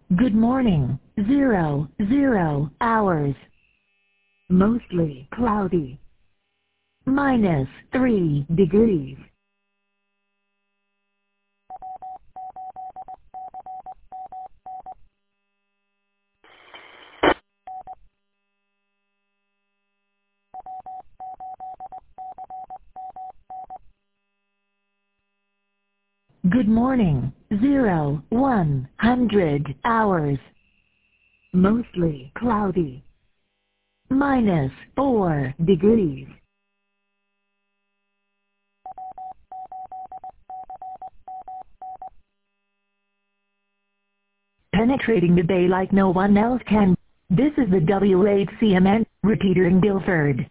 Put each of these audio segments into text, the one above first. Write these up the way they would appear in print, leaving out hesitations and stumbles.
Good morning, 00 hours. Mostly cloudy. -3 degrees. Good morning, 100 hours. Mostly cloudy. -4 degrees. Penetrating the bay like no one else can. This is the WHCMN repeater in Guilford.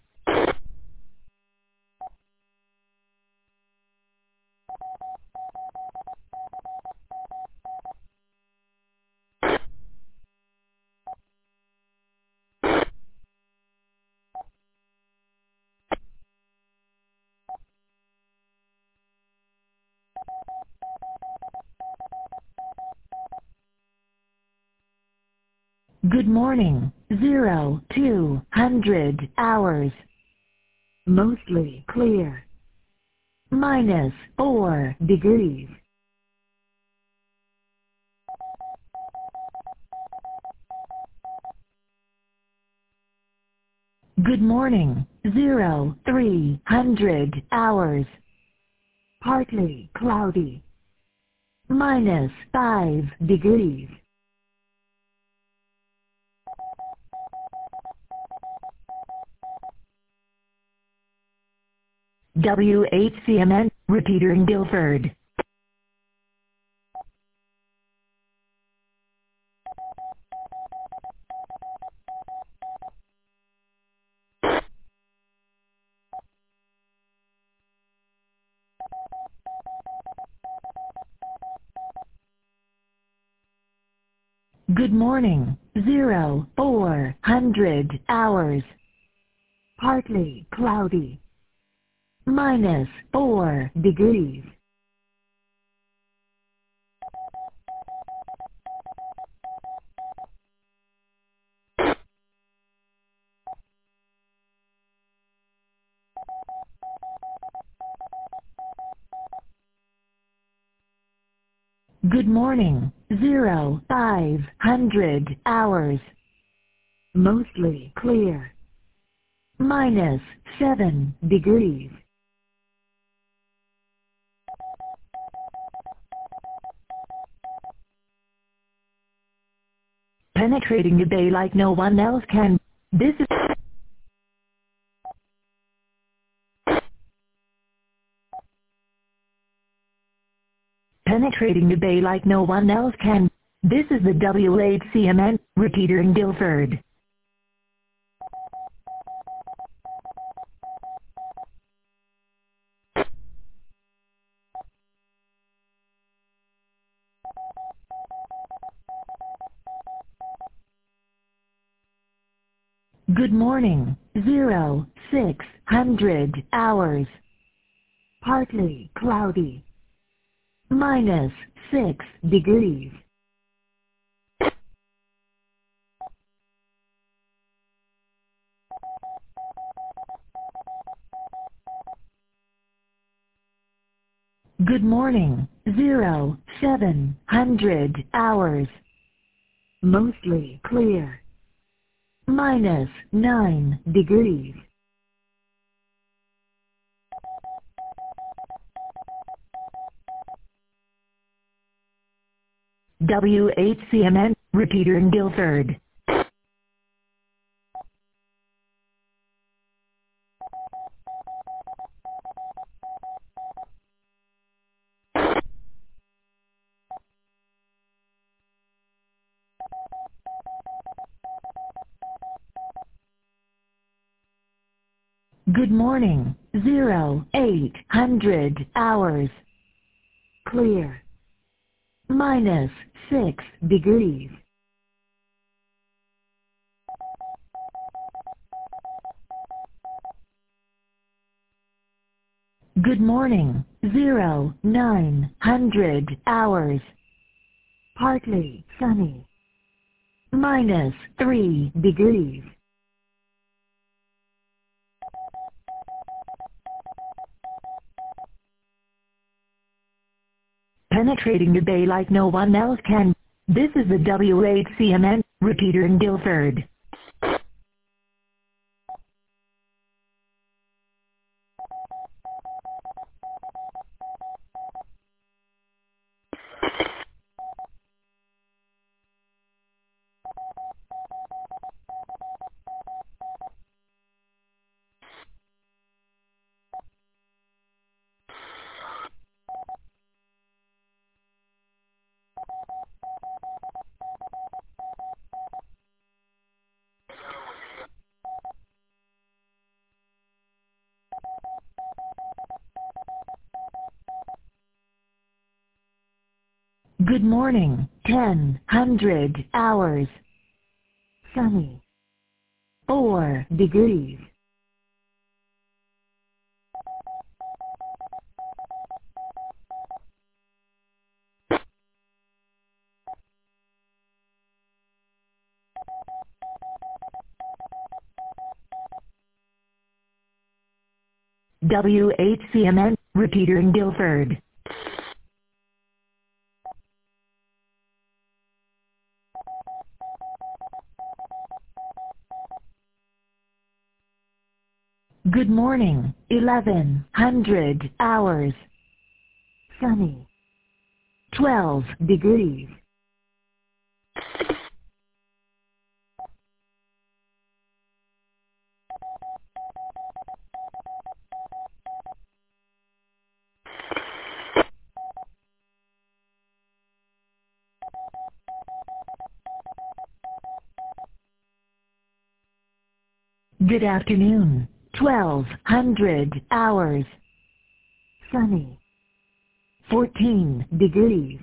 Good morning, 200 hours. Mostly clear. -4 degrees. Good morning, 300 hours. Partly cloudy. -5 degrees. WHCMN repeater in Guilford. Good morning, 400 hours. Partly cloudy. -4 degrees. Good morning, 500 hours. Mostly clear. -7 degrees. Penetrating the bay like no one else can. This is penetrating the bay like no one else can. This is the WHCMN repeater in Guilford. Good morning, 600 hours. Partly cloudy. -6 degrees. Good morning, 700 hours. Mostly clear. -9 degrees. WHCMN repeater in Guilford. Good morning, 800 hours. Clear. -6 degrees. Good morning, 900 hours. Partly sunny. -3 degrees. Penetrating the bay like no one else can. This is the WHCMN, repeater in Guilford. Good morning, 1000 hours. Sunny. 4 degrees. WHCMN, repeater in Guilford. Good morning, 1100 hours. Sunny. 12 degrees. Good afternoon, 1200 hours. Sunny. 14 degrees.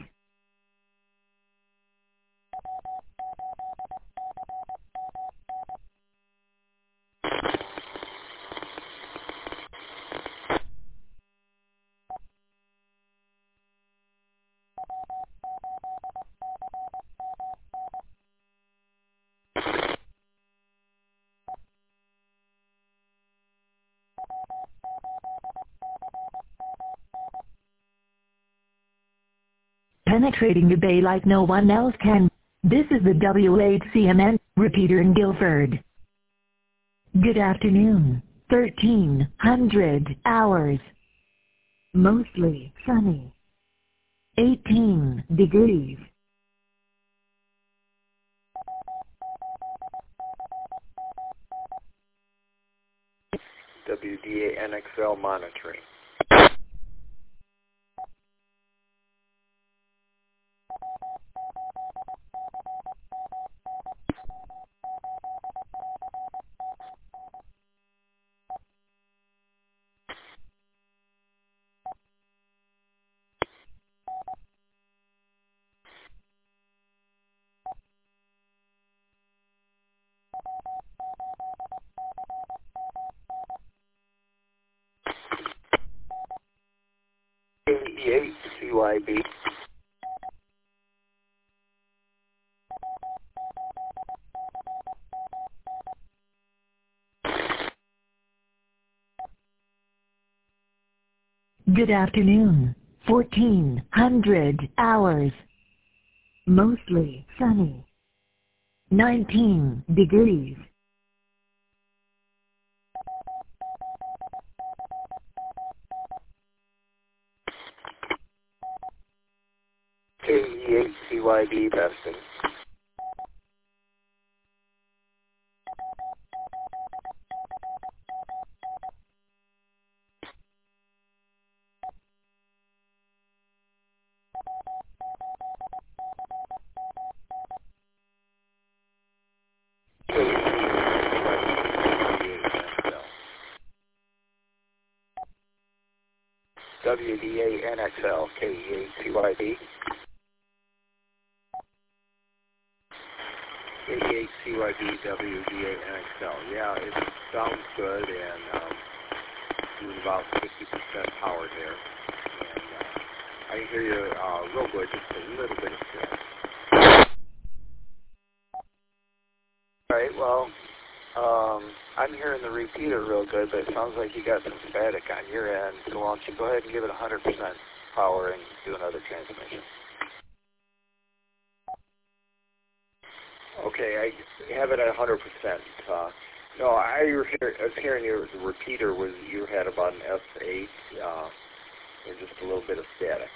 Penetrating the bay like no one else can. This is the WHCMN, repeater in Guilford. Good afternoon, 1300 hours. Mostly sunny. 18 degrees. WDA NXL monitoring. KE8 CYB. Good afternoon, 1400 hours. Mostly sunny. 19 degrees. KE8 CYB Beston. WDA NXL KE8 CYB. KE8 CYB WDA NXL. Yeah, it sounds good, and doing about 50% power there. And I can hear you real good, just a little bit of right, well, I'm hearing the repeater real good, but it sounds like you got some static on your end, so why don't you go ahead and give it 100% power and do another transmission. Okay, I have it at 100%. No, I was hearing your repeater was you had about an S8 and just a little bit of static.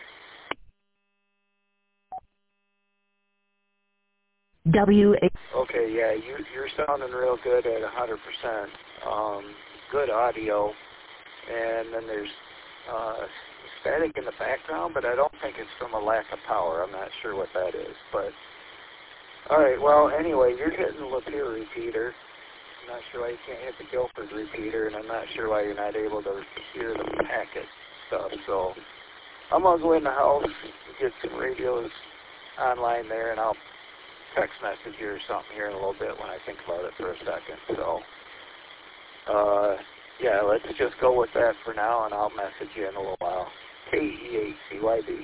W8. Okay, yeah, you're sounding real good at 100%. Good audio, and then there's static in the background, but I don't think it's from a lack of power. I'm not sure what that is, but all right. Well, anyway, you're hitting the Lapeer repeater. I'm not sure why you can't hit the Guilford repeater, and I'm not sure why you're not able to hear the packet stuff. So I'm gonna go in the house, get some radios online there, and I'll text message you or something here in a little bit when I think about it for a second. So, yeah, let's just go with that for now, and I'll message you in a little while. KEHCYD.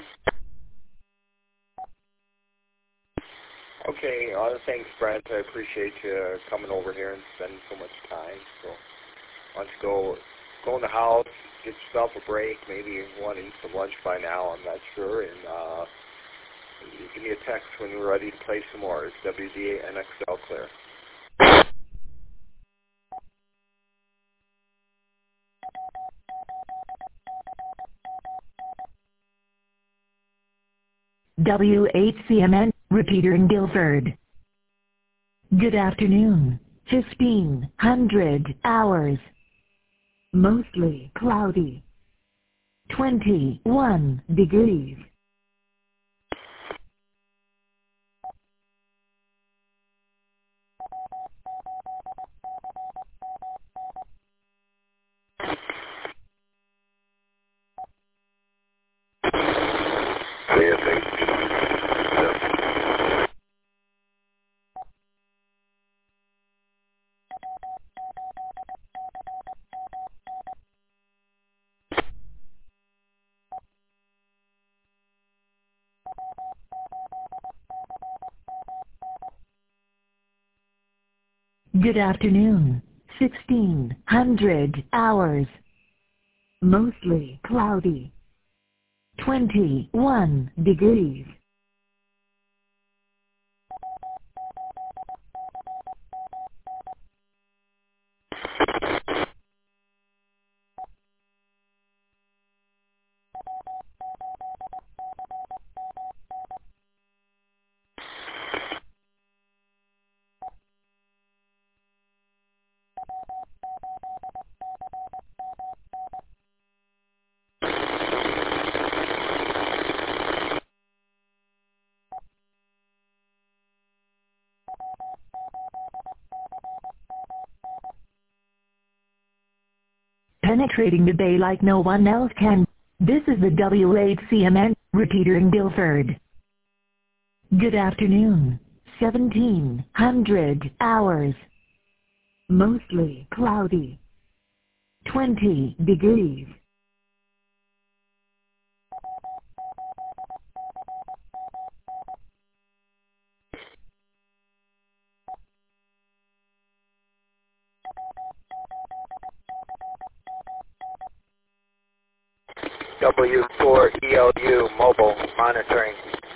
Okay, thanks, Brent. I appreciate you coming over here and spending so much time. So, why don't you go in the house, get yourself a break. Maybe you want to eat some lunch by now. I'm not sure, and you give me a text when you're ready to play some more. It's WDA NXL clear. W8CMN, repeater in Guilford. Good afternoon. 1500 hours. Mostly cloudy. 21 degrees. Good afternoon. 1600 hours. Mostly cloudy. 21 degrees. Penetrating the bay like no one else can. This is the W8CMN, repeater in Guilford. Good afternoon. 1700 hours. Mostly cloudy. 20 degrees. W4ELU mobile monitoring.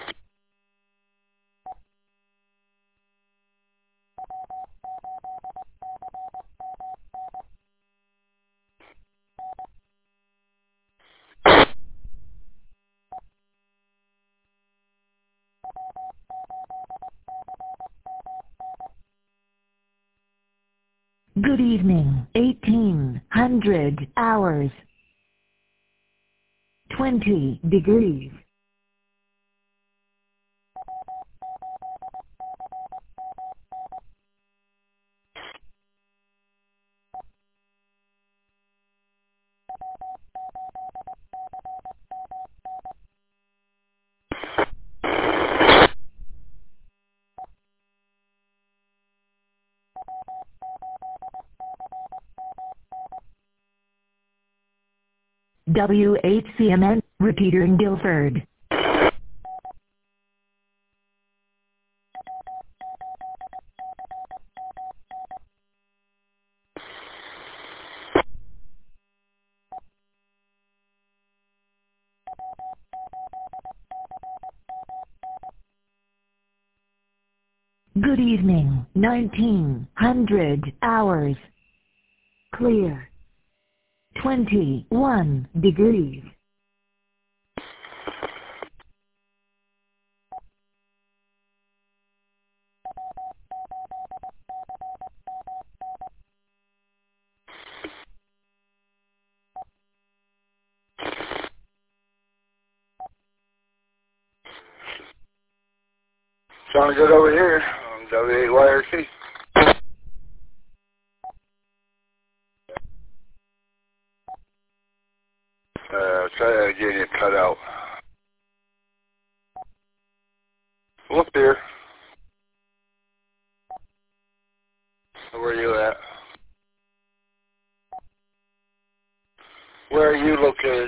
Good evening. 1800 hours. 20 degrees. W8CMN, repeater in Guilford. Good evening, 1900 hours. Clear. 21 degrees. Sounding good over here on W8YRC. Try that again, you cut out. Look there. Where are you at? Where are you located?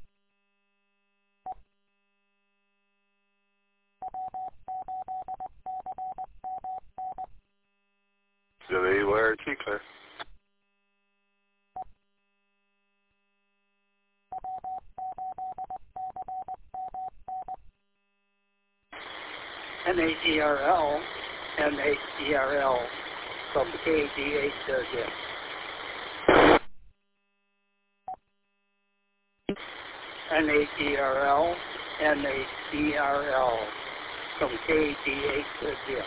W8YRC, clear. NADRL, NADRL from KD8 Circuit. NADRL, NADRL from KD8 Circuit.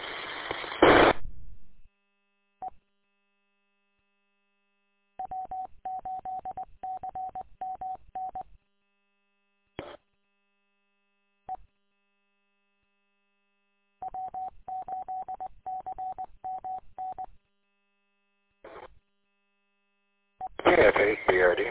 KFA, BRD.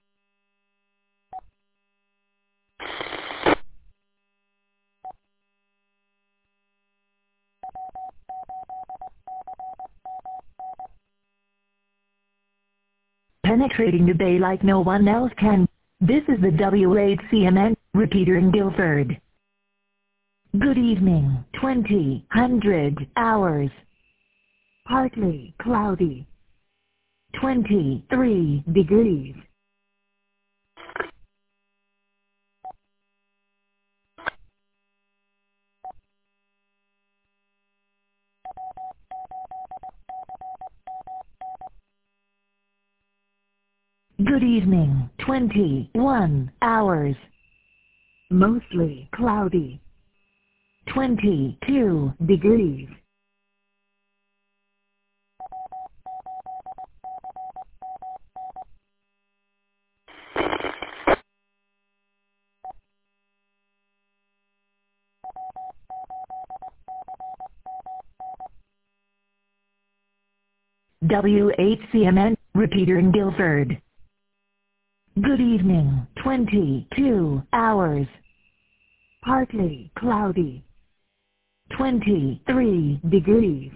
Penetrating the bay like no one else can. This is the W8CMN repeater in Guilford. Good evening, 2000 hours. Partly cloudy. 23 degrees. Good evening, 21 hours. Mostly cloudy. 22 degrees. W8CMN repeater in Guilford. Good evening, 22 hours. Partly cloudy. 23 degrees.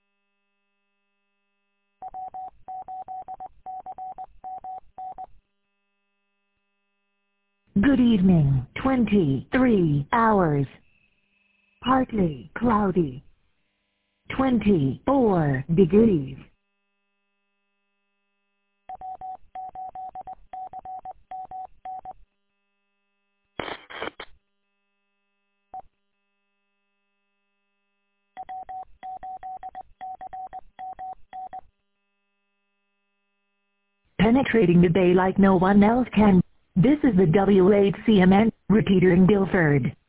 Good evening, 23 hours. Partly cloudy. 24 degrees. Penetrating the bay like no one else can. This is the W8CMN repeater in Guilford.